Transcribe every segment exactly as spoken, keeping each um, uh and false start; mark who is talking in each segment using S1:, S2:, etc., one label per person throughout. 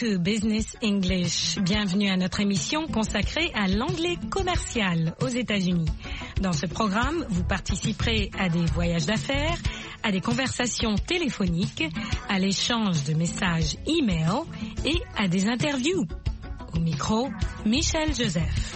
S1: to Business English. Bienvenue à notre émission consacrée à l'anglais commercial aux États-Unis. Dans ce programme, vous participerez à des voyages d'affaires, à des conversations téléphoniques, à l'échange de messages e-mail et à des interviews. Au micro, Michel Joseph.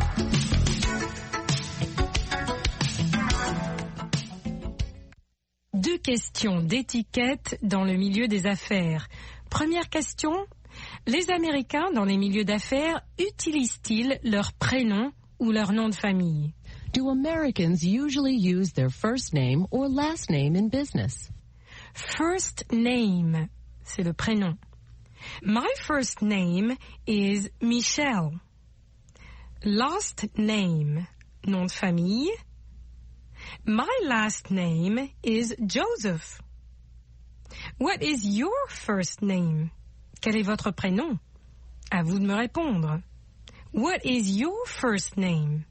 S1: Deux questions d'étiquette dans le milieu des affaires. Première question, les Américains dans les milieux d'affaires utilisent-ils leur prénom ou leur nom de famille?
S2: Do Americans usually use their first name or last name in business?
S1: First name, c'est le prénom. My first name is Michelle. Last name, nom de famille. My last name is Joseph. What is your first name? Quel est votre prénom? À vous de me répondre. What is your first name?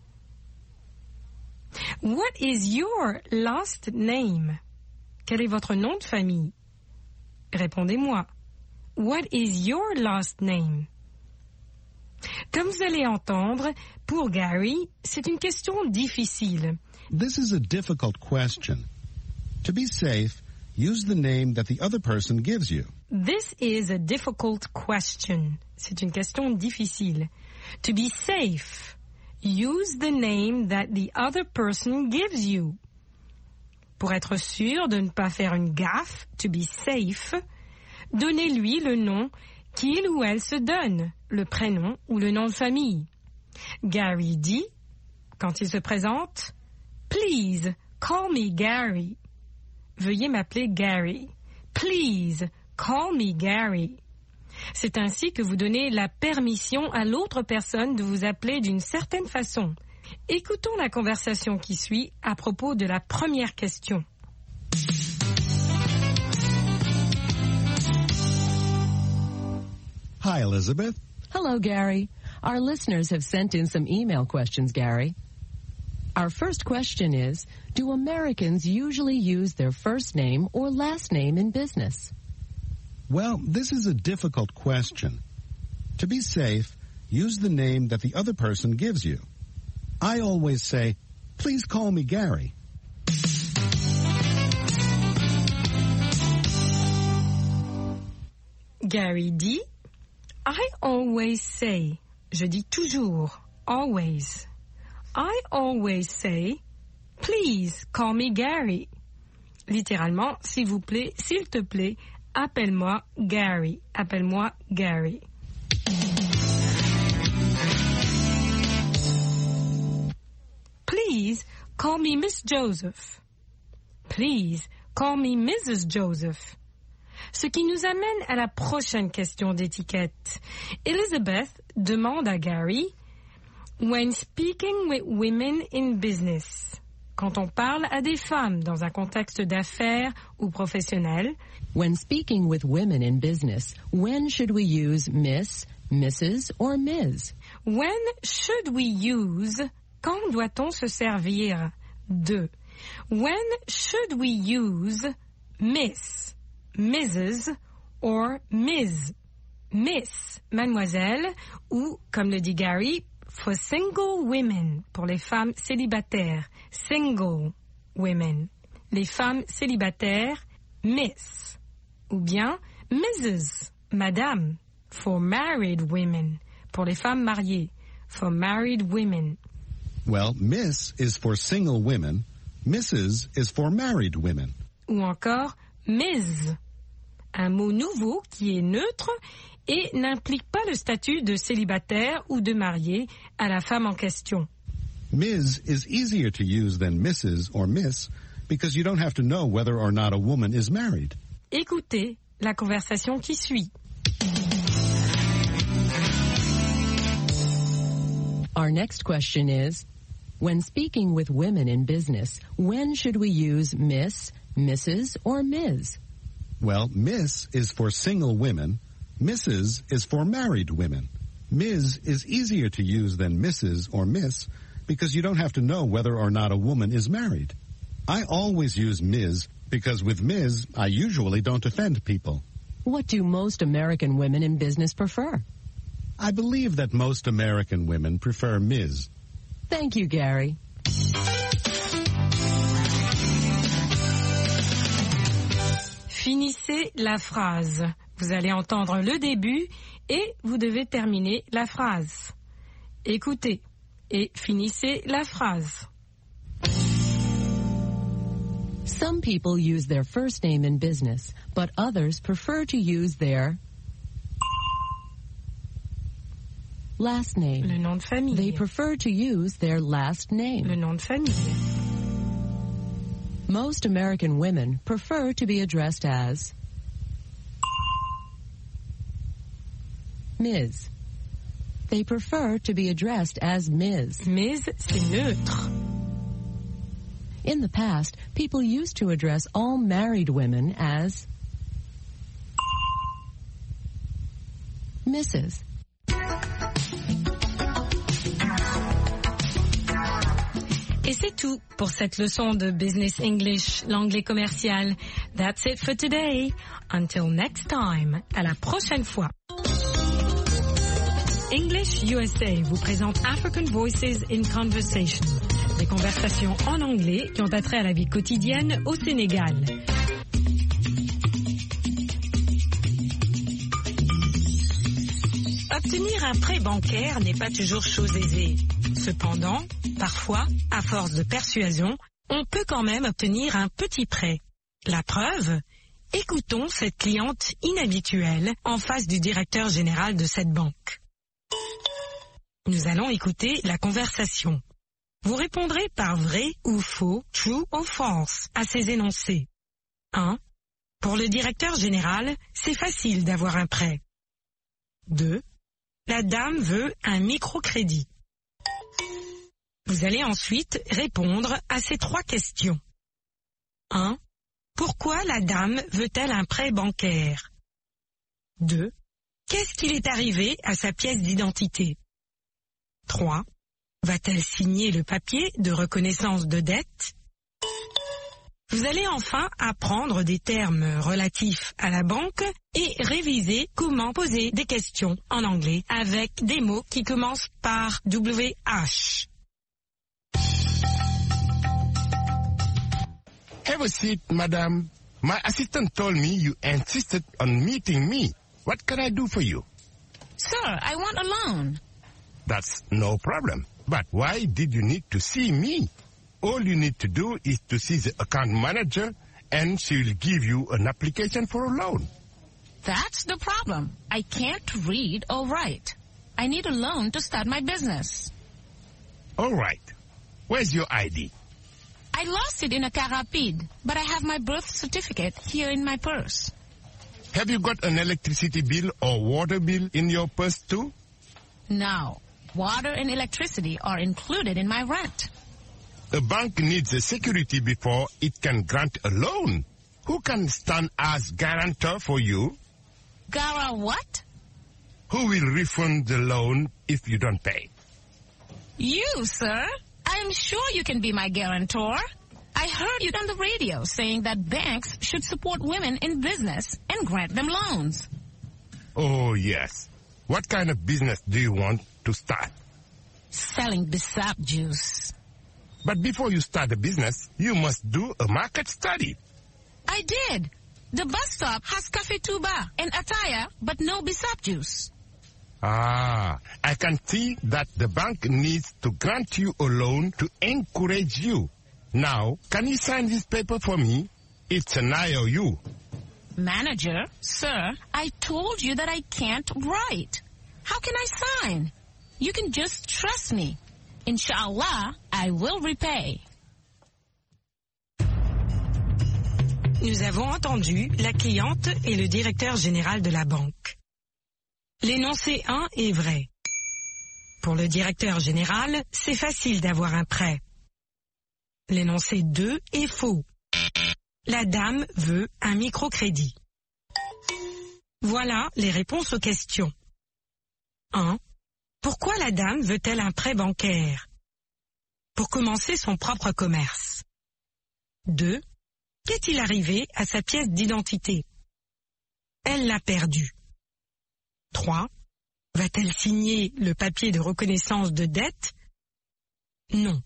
S1: What is your last name? Quel est votre nom de famille? Répondez-moi. What is your last name? Comme vous allez entendre, pour Gary, c'est une question difficile.
S3: This is a difficult question. To be safe, use the name that the other person gives you.
S1: This is a difficult question. C'est une question difficile. To be safe, use the name that the other person gives you. Pour être sûr de ne pas faire une gaffe, to be safe, donnez-lui le nom qu'il ou elle se donne, le prénom ou le nom de famille. Gary dit, quand il se présente, Please, call me Gary. Veuillez m'appeler Gary. Please, call me Gary. C'est ainsi que vous donnez la permission à l'autre personne de vous appeler d'une certaine façon. Écoutons la conversation qui suit à propos de la première question.
S3: Hi, Elizabeth.
S2: Hello, Gary. Our listeners have sent in some email questions, Gary. Our first question is, do Americans usually use their first name or last name in business?
S3: Well, this is a difficult question. To be safe, use the name that the other person gives you. I always say, please call me Gary.
S1: Gary dit, I always say, je dis toujours, always. I always say, please call me Gary. Littéralement, s'il vous plaît, s'il te plaît, appelle-moi Gary. Appelle-moi Gary. Please call me Miss Joseph. Please call me Missus Joseph. Ce qui nous amène à la prochaine question d'étiquette. Elizabeth demande à Gary, when speaking with women in business, quand on parle à des femmes dans un contexte d'affaires ou professionnel,
S2: when speaking with women in business, when should we use Miss, Missus or Miz?
S1: When should we use, quand doit-on se servir de? When should we use Miss, Missus or Miz? Miss, mademoiselle, ou, comme le dit Gary, for single women, pour les femmes célibataires, single women. Les femmes célibataires, Miss. Ou bien Missus, madame, for married women, pour les femmes mariées, for married women.
S3: Well, Miss is for single women, Missus is for married women.
S1: Ou encore Miz, un mot nouveau qui est neutre et n'implique pas le statut de célibataire ou de marié à la femme en question.
S3: Miz is easier to use than Missus or Miss because you don't have to know whether or not a woman is married.
S1: Écoutez la conversation qui suit.
S2: Our next question is, when speaking with women in business, when should we use Miss, Missus or Miz?
S3: Well, Miss is for single women, Missus is for married women. Miz is easier to use than Missus or Miss because you don't have to know whether or not a woman is married. I always use Miz because with Miz, I usually don't offend people.
S2: What do most American women in business prefer?
S3: I believe that most American women prefer Miz
S2: Thank you, Gary.
S1: Finissez la phrase. Vous allez entendre le début et vous devez terminer la phrase. Écoutez et finissez la phrase.
S2: Some people use their first name in business, but others prefer to use their last name.
S1: Le nom de famille.
S2: They prefer to use their last name.
S1: Le nom de famille.
S2: Most American women prefer to be addressed as Miz They prefer to be addressed as Miz
S1: Miz, c'est neutre.
S2: In the past, people used to address all married women as Missus
S1: Et c'est tout pour cette leçon de Business English, l'anglais commercial. That's it for today. Until next time. À la prochaine fois. English U S A vous présente African Voices in Conversation. Des conversations en anglais qui ont attrait à la vie quotidienne au Sénégal. Obtenir un prêt bancaire n'est pas toujours chose aisée. Cependant, parfois, à force de persuasion, on peut quand même obtenir un petit prêt. La preuve ? Écoutons cette cliente inhabituelle en face du directeur général de cette banque. Nous allons écouter la conversation. Vous répondrez par vrai ou faux, true ou false, à ces énoncés. un. Pour le directeur général, c'est facile d'avoir un prêt. deux. La dame veut un microcrédit. Vous allez ensuite répondre à ces trois questions. un. Pourquoi la dame veut-elle un prêt bancaire? deux. Qu'est-ce qu'il est arrivé à sa pièce d'identité? trois. Va-t-elle signer le papier de reconnaissance de dette? Vous allez enfin apprendre des termes relatifs à la banque et réviser comment poser des questions en anglais avec des mots qui commencent par W H.
S4: Have a seat, madam. My assistant told me you insisted on meeting me. What can I do for you?
S5: Sir, I want a loan.
S4: That's no problem. But why did you need to see me? All you need to do is to see the account manager and she will give you an application for a loan.
S5: That's the problem. I can't read or write. I need a loan to start my business.
S4: All right. Where's your I D?
S5: I lost it in a car rapide, but I have my birth certificate here in my purse.
S4: Have you got an electricity bill or water bill in your purse too?
S5: No. Water and electricity are included in my rent.
S4: A bank needs a security before it can grant a loan. Who can stand as guarantor for you?
S5: Gara what?
S4: Who will refund the loan if you don't pay?
S5: You, sir. I am sure you can be my guarantor. I heard you on the radio saying that banks should support women in business and grant them loans.
S4: Oh, yes. What kind of business do you want to start?
S5: Selling Bissap juice.
S4: But before you start a business, you must do a market study.
S5: I did. The bus stop has Cafe Tuba and Ataya, but no Bissap juice.
S4: Ah, I can see that the bank needs to grant you a loan to encourage you. Now, can you sign this paper for me? It's an I O U.
S5: Manager, sir, I told you that I can't write. How can I sign? You can just trust me. Inshallah, I will repay.
S1: Nous avons entendu la cliente et le directeur général de la banque. L'énoncé un est vrai. Pour le directeur général, c'est facile d'avoir un prêt. L'énoncé deux est faux. La dame veut un microcrédit. Voilà les réponses aux questions. un. Pourquoi la dame veut-elle un prêt bancaire? Pour commencer son propre commerce. deux. Qu'est-il arrivé à sa pièce d'identité? elle l'a perdu? trois. Va-t-elle signer le papier de reconnaissance de dette? Non.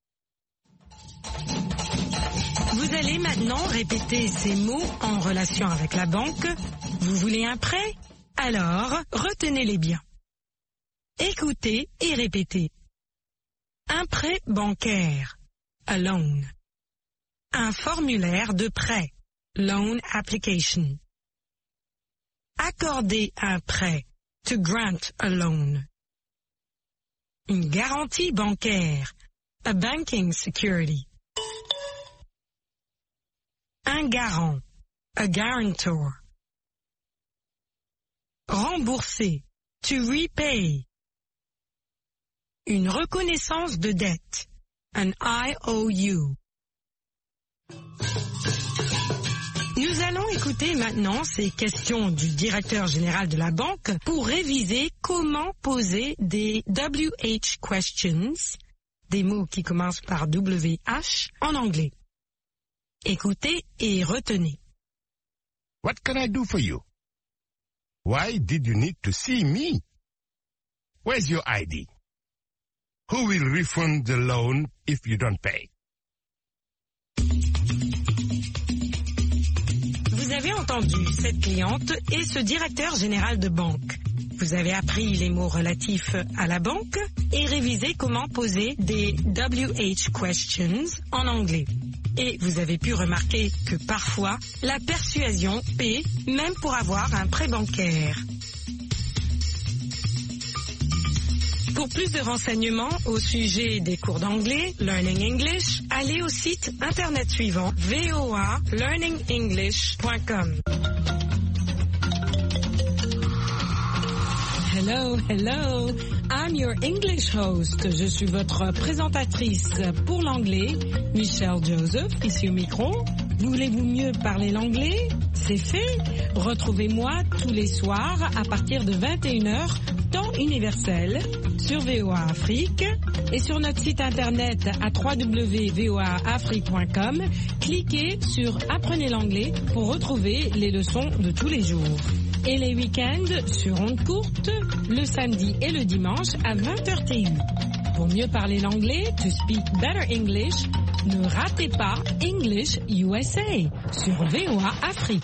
S1: Vous allez maintenant répéter ces mots en relation avec la banque. Vous voulez un prêt? Alors, retenez-les bien. Écoutez et répétez. Un prêt bancaire, a loan. Un formulaire de prêt, loan application. Accorder un prêt, to grant a loan. Une garantie bancaire, a banking security. Un garant, a guarantor. Rembourser, to repay. Une reconnaissance de dette, an I O U. Nous allons écouter maintenant ces questions du directeur général de la banque pour réviser comment poser des W H questions, des mots qui commencent par W H, en anglais. Écoutez et retenez.
S4: What can I do for you? Why did you need to see me? Where's your I D? Who will refund the loan if you don't pay?
S1: Vous avez entendu cette cliente et ce directeur général de banque. Vous avez appris les mots relatifs à la banque et révisé comment poser des W H questions en anglais. Et vous avez pu remarquer que parfois, la persuasion paie même pour avoir un prêt bancaire. Pour plus de renseignements au sujet des cours d'anglais, Learning English, allez au site internet suivant v o a learning english point com. Hello, hello, I'm your English host. Je suis votre présentatrice pour l'anglais, Michelle Joseph, ici au micro. Voulez-vous mieux parler l'anglais? C'est fait. Retrouvez-moi tous les soirs à partir de vingt et une heures, temps universel, sur V O A Afrique et sur notre site internet à w w w point v o a afrique point com. Cliquez sur Apprenez l'anglais pour retrouver les leçons de tous les jours. Et les week-ends sur ondes courtes, le samedi et le dimanche à vingt heures T U. Pour mieux parler l'anglais, to speak better English, ne ratez pas English U S A sur V O A Afrique.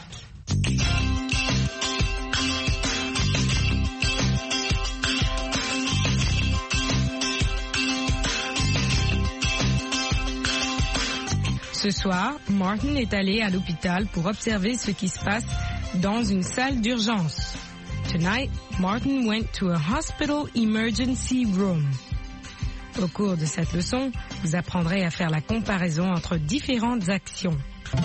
S1: Ce soir, Martin est allé à l'hôpital pour observer ce qui se passe dans une salle d'urgence. Tonight, Martin went to a hospital emergency room. Au cours de cette leçon, vous apprendrez à faire la comparaison entre différentes actions.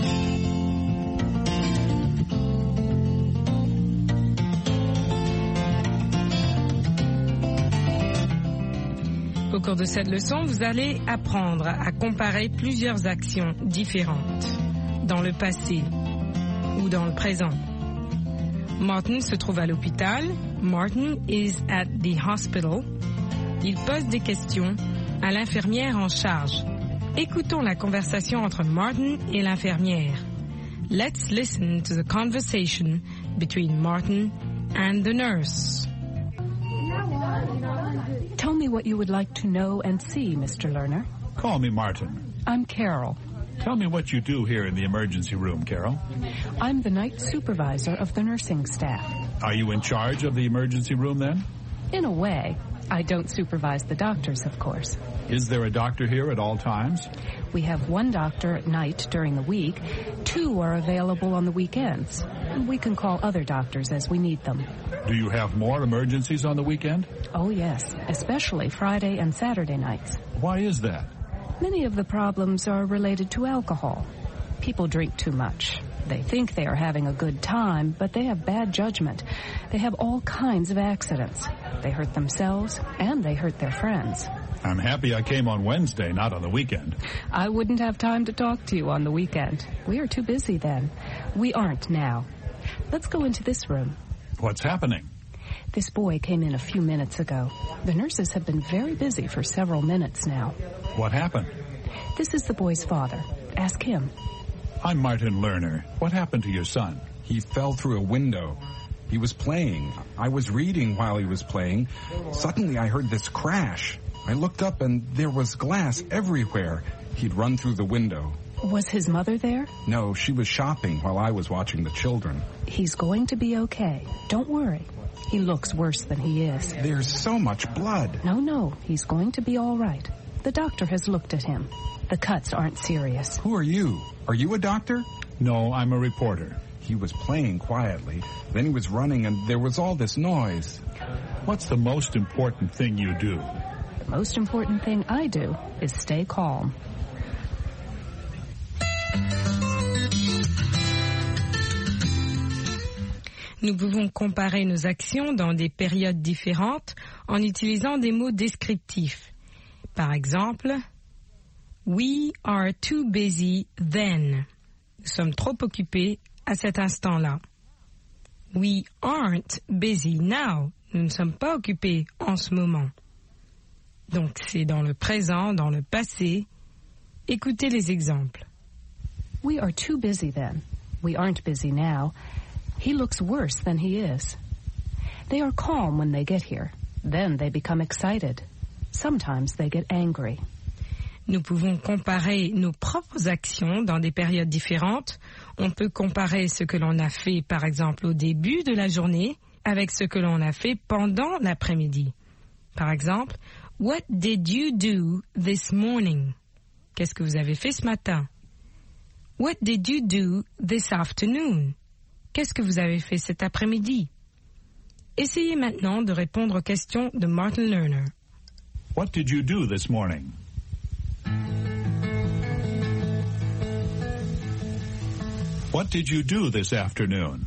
S1: Au cours de cette leçon, vous allez apprendre à comparer plusieurs actions différentes dans le passé ou dans le présent. Martin se trouve à l'hôpital. Martin is at the hospital. Il pose des questions à l'infirmière en charge. Écoutons la conversation entre Martin et l'infirmière. Let's listen to the conversation between Martin and the nurse.
S6: Tell me what you would like to know and see, Mister Lerner.
S7: Call me Martin.
S6: I'm Carol.
S7: Tell me what you do here in the emergency room, Carol.
S6: I'm the night supervisor of the nursing staff.
S7: Are you in charge of the emergency room then?
S6: In a way. I don't supervise the doctors, of course.
S7: Is there a doctor here at all times?
S6: We have one doctor at night during the week. Two are available on the weekends. We can call other doctors as we need them.
S7: Do you have more emergencies on the weekend?
S6: Oh, yes, especially Friday and Saturday nights.
S7: Why is that?
S6: Many of the problems are related to alcohol. People drink too much. They think they are having a good time, but they have bad judgment. They have all kinds of accidents. They hurt themselves, and they hurt their friends.
S7: I'm happy I came on Wednesday, not on the weekend.
S6: I wouldn't have time to talk to you on the weekend. We are too busy then. We aren't now. Let's go into this room.
S7: What's happening?
S6: This boy came in a few minutes ago. The nurses have been very busy for several minutes now.
S7: What happened?
S6: This is the boy's father. Ask him.
S7: I'm Martin Lerner. What happened to your son?
S8: He fell through a window. He was playing. I was reading while he was playing. Suddenly I heard this crash. I looked up and there was glass everywhere. He'd run through the window.
S6: Was his mother there?
S8: No, she was shopping while I was watching the children.
S6: He's going to be okay. Don't worry. He looks worse than he is.
S8: There's so much blood.
S6: No, no. He's going to be all right. The doctor has looked at him. The cuts aren't serious.
S8: Who are you? Are you a doctor?
S7: No, I'm a reporter.
S8: He was playing quietly. Then he was running and there was all this noise.
S7: What's the most important thing you do?
S6: The most important thing I do is stay calm.
S1: Nous pouvons comparer nos actions dans des périodes différentes en utilisant des mots descriptifs. Par exemple, we are too busy then. Nous sommes trop occupés à cet instant-là. We aren't busy now. Nous ne sommes pas occupés en ce moment. Donc c'est dans le présent, dans le passé. Écoutez les exemples.
S6: We are too busy then. We aren't busy now. He looks worse than he is. They are calm when they get here. Then they become excited. Sometimes they get angry.
S1: Nous pouvons comparer nos propres actions dans des périodes différentes. On peut comparer ce que l'on a fait, par exemple, au début de la journée avec ce que l'on a fait pendant l'après-midi. Par exemple, what did you do this morning? Qu'est-ce que vous avez fait ce matin? What did you do this afternoon? Qu'est-ce que vous avez fait cet après-midi? Essayez maintenant de répondre aux questions de Martin Lerner.
S7: What did you do this morning? What did you do this afternoon?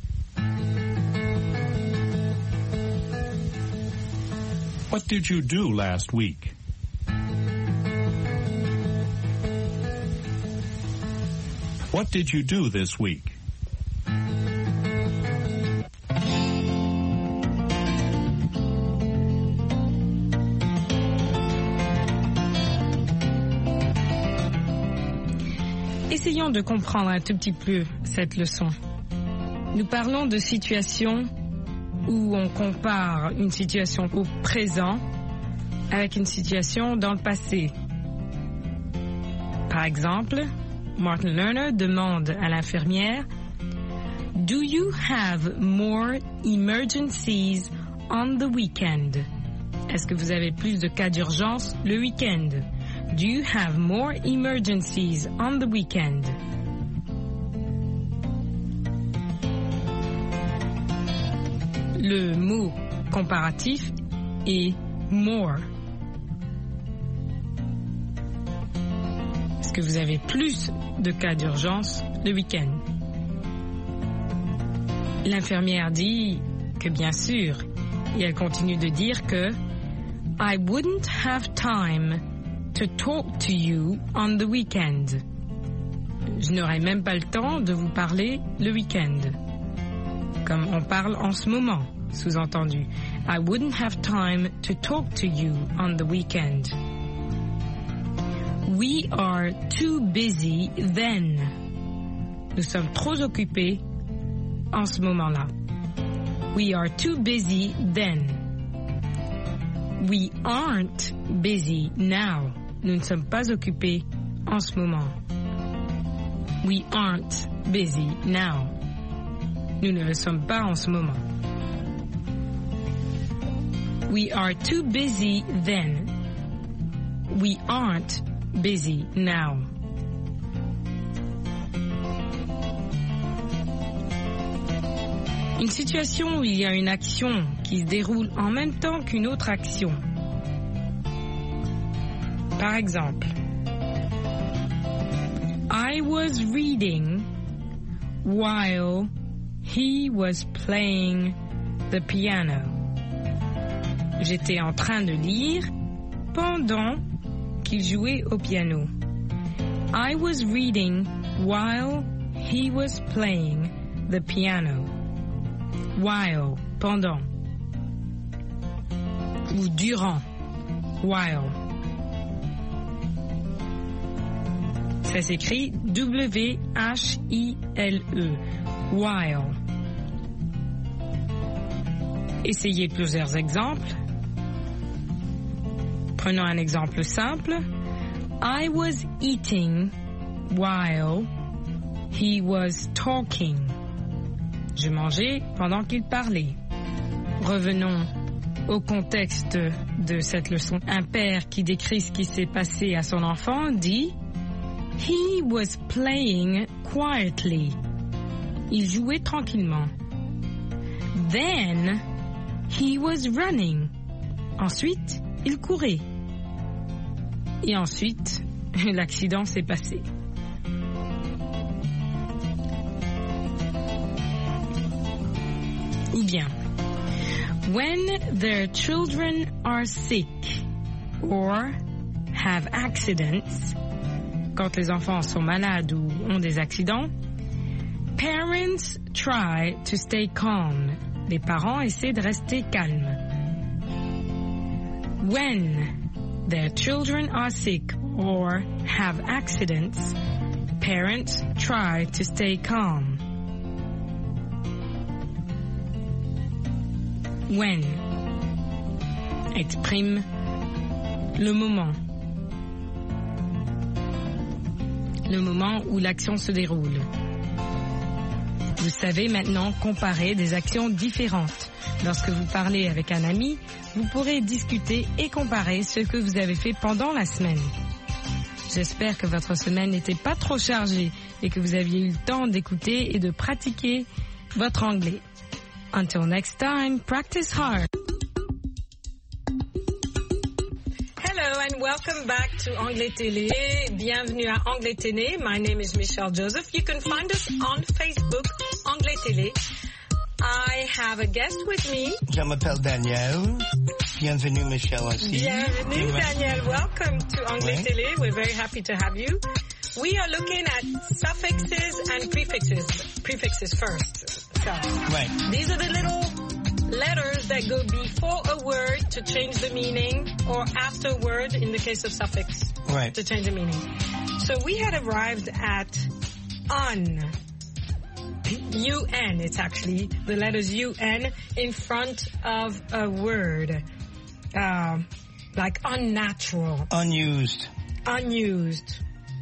S7: What did you do last week? What did you do this week?
S1: Essayons de comprendre un tout petit peu cette leçon. Nous parlons de situations où on compare une situation au présent avec une situation dans le passé. Par exemple, Martin Lerner demande à l'infirmière « Do you have more emergencies on the weekend? » Est-ce que vous avez plus de cas d'urgence le week-end? Do you have more emergencies on the weekend? Le mot comparatif est more. Est-ce que vous avez plus de cas d'urgence le week-end? L'infirmière dit que bien sûr, et elle continue de dire que I wouldn't have time to talk to you on the weekend. Je n'aurai même pas le temps de vous parler le week-end. Comme on parle en ce moment, sous-entendu. I wouldn't have time to talk to you on the weekend. We are too busy then. Nous sommes trop occupés en ce moment-là. We are too busy then. We aren't busy now. Nous ne sommes pas occupés en ce moment. We aren't busy now. Nous ne le sommes pas en ce moment. We are too busy then. We aren't busy now. Une situation où il y a une action qui se déroule en même temps qu'une autre action. Par exemple, I was reading while he was playing the piano. J'étais en train de lire pendant qu'il jouait au piano. I was reading while he was playing the piano. While, pendant. Ou durant. While. Ça s'écrit W H I L E. while. Essayez plusieurs exemples. Prenons un exemple simple. I was eating while he was talking. Je mangeais pendant qu'il parlait. Revenons au contexte de cette leçon. Un père qui décrit ce qui s'est passé à son enfant dit « He was playing quietly ». Il jouait tranquillement. Then, he was running. Ensuite, il courait. Et ensuite, l'accident s'est passé. Ou bien, when their children are sick or have accidents, quand les enfants sont malades ou ont des accidents, parents try to stay calm. Les parents essaient de rester calmes. When their children are sick or have accidents, parents try to stay calm. When exprime le moment. Le moment où l'action se déroule. Vous savez maintenant comparer des actions différentes. Lorsque vous parlez avec un ami, vous pourrez discuter et comparer ce que vous avez fait pendant la semaine. J'espère que votre semaine n'était pas trop chargée et que vous aviez eu le temps d'écouter et de pratiquer votre anglais. Until next time, practice hard. Hello and welcome back to Anglais Télé. Bienvenue à Anglais Télé. My name is Michelle Joseph. You can find us on Facebook, Anglais Télé. I have a guest with me.
S9: Je m'appelle Daniel. Bienvenue, Michelle. Aussi.
S1: Bienvenue, Daniel. Welcome to Anglais
S9: Oui.
S1: Télé. We're very happy to have you. We are looking at suffixes and prefixes. Prefixes first. So,
S9: Right.
S1: these are the little letters that go before a word to change the meaning, or after a word in the case of suffix
S9: Right.
S1: to change the meaning. So we had arrived at un. U N, it's actually the letters U N in front of a word. Um, like unnatural,
S9: Unused.
S1: unused,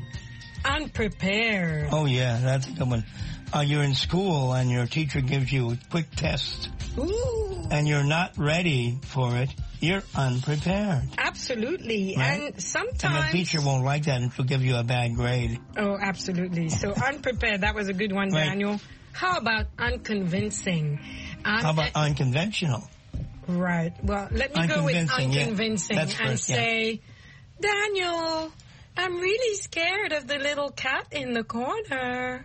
S1: unprepared.
S9: Oh, yeah, that's a good one. Uh, you're in school and your teacher gives you a quick test
S1: Ooh.
S9: and you're not ready for it. You're unprepared.
S1: Absolutely.
S9: Right.
S1: And sometimes...
S9: And the teacher won't like that and she'll give you a bad grade.
S1: Oh, absolutely. So unprepared, that was a good one,
S9: Right.
S1: Daniel. How about unconvincing? Un-
S9: How about unconventional?
S1: Right. Well, let me go with
S9: Unconvincing, yeah.
S1: unconvincing
S9: That's
S1: and
S9: first, yeah.
S1: say, Daniel, I'm really scared of the little cat in the corner.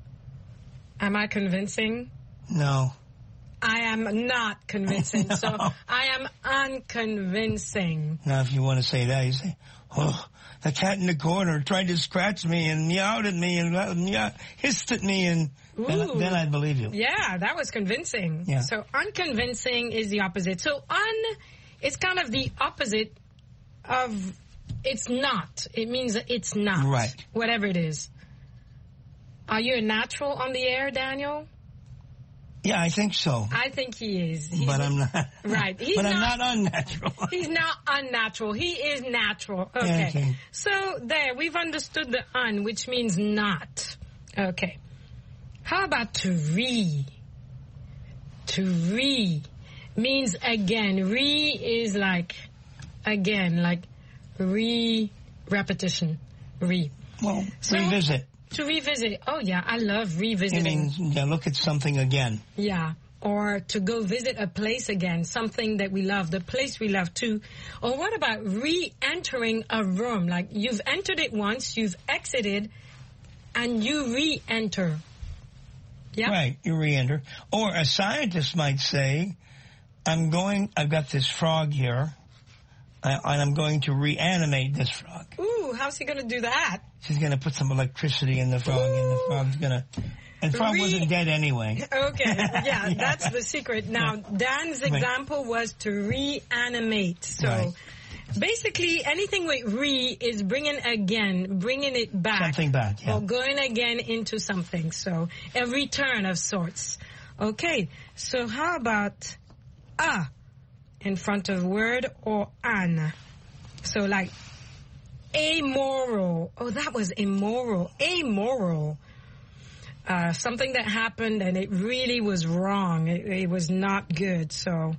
S1: Am I convincing?
S9: No.
S1: I am not convincing.
S9: No.
S1: So I am unconvincing.
S9: Now, if you want to say that, you say, oh, the cat in the corner tried to scratch me and meowed at me and uh, meow, hissed at me, and then, then I'd believe you.
S1: Yeah, that was convincing.
S9: Yeah.
S1: So unconvincing is the opposite. So un is kind of the opposite of it's not. It means that it's not.
S9: Right.
S1: Whatever it is. Are you a natural on the air, Daniel?
S9: Yeah, I think so.
S1: I think he is. He's
S9: But I'm not.
S1: Right. He's
S9: but I'm
S1: not-
S9: not unnatural.
S1: He's not unnatural. He is natural. Okay.
S9: Okay.
S1: So there, we've understood the un, which means not. Okay. How about to re? To re means again. Re is like again, like re repetition. Re.
S9: Well,
S1: So-
S9: revisit.
S1: To revisit. Oh yeah, I love
S9: It
S1: revisiting.
S9: means yeah, look at something again.
S1: Yeah. Or to go visit a place again, something that we love, the place we love too. Or what about re-entering a room? Like you've entered it once, you've exited, and you re-enter. Yeah?
S9: Right, you re-enter. Or a scientist might say, I'm going, I've got this frog here, uh, and I'm going to reanimate this frog.
S1: Ooh, how's he going to do that?
S9: She's going to put some electricity in the frog, and the frog's going to... And frog
S1: Re-
S9: wasn't dead anyway.
S1: Okay, yeah,
S9: Yeah.
S1: that's the secret. Now, Dan's
S9: Right.
S1: example was to reanimate. So,
S9: Right.
S1: Basically, anything with re is bringing again, bringing it back.
S9: Something back, yeah.
S1: Or going again into something. So, a return of sorts. Okay, so how about a in front of word or an? So, like, amoral. Oh, that was immoral. Amoral. Uh, something that happened and it really was wrong. It, it was not good. So,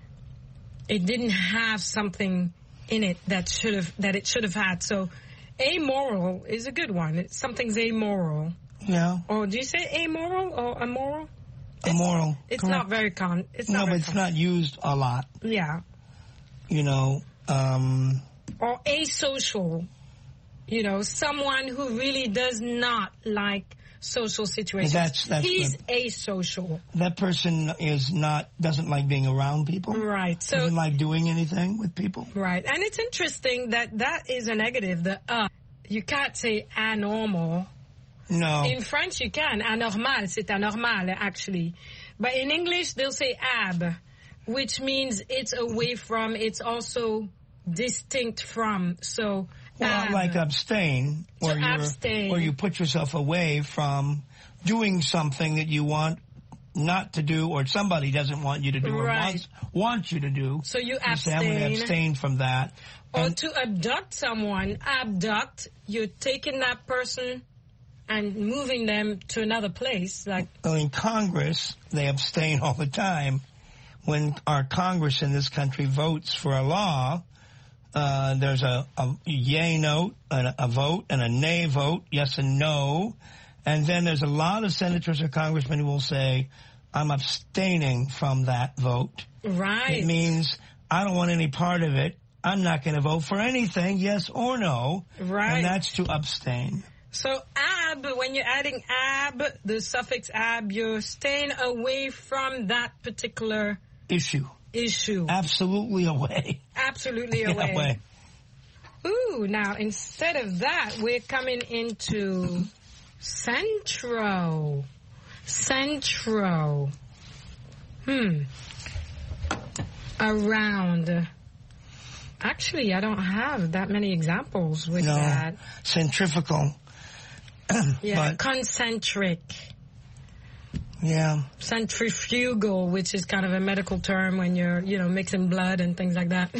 S1: it didn't have something in it that should have that it should have had. So, amoral is a good one. It's, something's amoral.
S9: Yeah.
S1: Or do you say amoral or immoral?
S9: Immoral.
S1: It's, it's
S9: correct.
S1: not very con. It's
S9: no,
S1: not
S9: but
S1: very
S9: it's
S1: con-
S9: not used a lot.
S1: Yeah.
S9: You know. Um,
S1: or asocial. You know, someone who really does not like social situations.
S9: That's, that's
S1: He's
S9: good.
S1: asocial.
S9: That person is not doesn't like being around people.
S1: Right. So
S9: doesn't like doing anything with people.
S1: Right. And it's interesting that that is a negative. The uh, you can't say anormal.
S9: No.
S1: In French, you can. Anormal, c'est anormal, actually. But in English, they'll say ab, which means it's away from, it's also distinct from. So,
S9: well,
S1: ab.
S9: like abstain, or
S1: To
S9: you
S1: abstain.
S9: or you put yourself away from doing something that you want not to do, or somebody doesn't want you to do, or
S1: Right.
S9: wants, wants you to do.
S1: So you
S9: say, I'm going to
S1: abstain.
S9: abstain from that.
S1: Or
S9: And-
S1: to abduct someone, abduct, you're taking that person and moving them to another place. Like,
S9: Well, in Congress, they abstain all the time. When our Congress in this country votes for a law, uh, there's a, a yay note, a, a vote, and a nay vote, yes and no. And then there's a lot of senators or congressmen who will say, I'm abstaining from that vote.
S1: right.
S9: It means I don't want any part of it. I'm not going to vote for anything, yes or no.
S1: Right.
S9: And that's to abstain.
S1: So ab, when you're adding ab, the suffix ab, you're staying away from that particular
S9: Issue.
S1: issue.
S9: Absolutely away.
S1: Absolutely
S9: Yeah,
S1: away.
S9: away.
S1: Ooh, now instead of that, we're coming into centro. Centro. Hmm. Around. Actually, I don't have that many examples with
S9: No.
S1: that.
S9: Centrifugal.
S1: Yeah,
S9: But-
S1: concentric.
S9: Yeah.
S1: Centrifugal, which is kind of a medical term when you're, you know, mixing blood and things like that.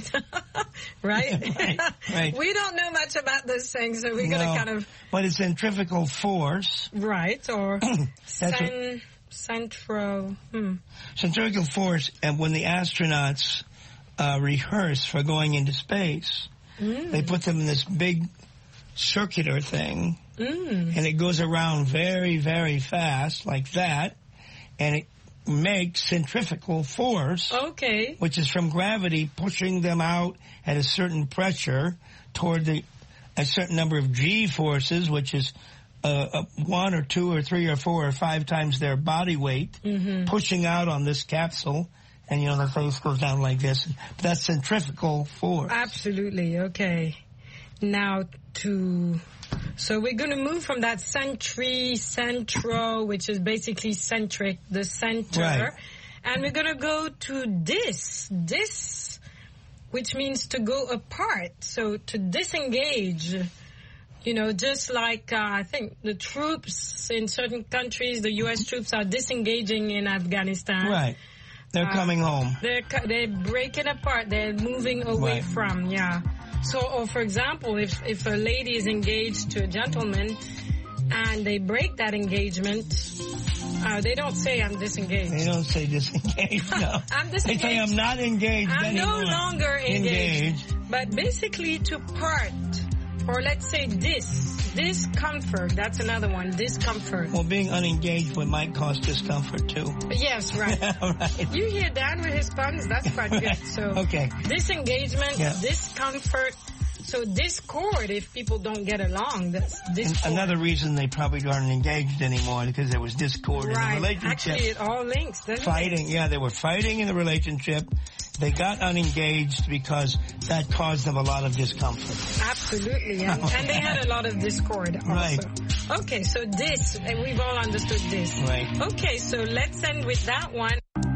S1: right?
S9: Right, right.
S1: We don't know much about this thing, so we're
S9: No,
S1: going to kind of...
S9: But it's centrifugal force.
S1: Right, or
S9: That's
S1: cen, centro... Hmm.
S9: Centrifugal force, and when the astronauts uh, rehearse for going into space,
S1: Mm.
S9: they put them in this big circular thing,
S1: Mm.
S9: and it goes around very, very fast, like that, and it makes centrifugal force,
S1: Okay.
S9: which is from gravity pushing them out at a certain pressure toward the a certain number of G forces, which is uh, uh, one or two or three or four or five times their body weight,
S1: Mm-hmm.
S9: pushing out on this capsule, and you know the face goes down like this. That's centrifugal force.
S1: Absolutely, okay. Now to... So we're going to move from that centri, centro, which is basically centric, the center.
S9: Right.
S1: And we're going to go to dis, dis, which means to go apart. So to disengage, you know, just like uh, I think the troops in certain countries, the U S troops are disengaging in Afghanistan.
S9: Right. They're
S1: Uh,
S9: coming home.
S1: They're cu- they're breaking apart. They're moving away
S9: Right.
S1: from, yeah. So, or for example, if if a lady is engaged to a gentleman and they break that engagement, uh, they don't say I'm disengaged.
S9: They don't say disengaged, no.
S1: I'm
S9: They say
S1: disengaged.
S9: I'm not engaged
S1: I'm no
S9: anymore.
S1: longer engaged.
S9: Engaged.
S1: But basically to part, or let's say dis, discomfort. That's another one, discomfort.
S9: Well, being unengaged would might cause discomfort too.
S1: Yes, right.
S9: right.
S1: You hear Dan with his puns? That's quite good. So
S9: Okay.
S1: disengagement,
S9: Yeah.
S1: discomfort. So discord if people don't get along. That's discord.
S9: Another reason they probably aren't engaged anymore because there was discord in the
S1: right.
S9: relationship.
S1: Actually, it all links. doesn't it?
S9: Fighting, yeah, they were fighting in the relationship. They got unengaged because that caused them a lot of discomfort.
S1: Absolutely, and, and they had a lot of discord also.
S9: Right.
S1: Okay, so this, and we've all understood this.
S9: Right.
S1: Okay, so let's end with that one.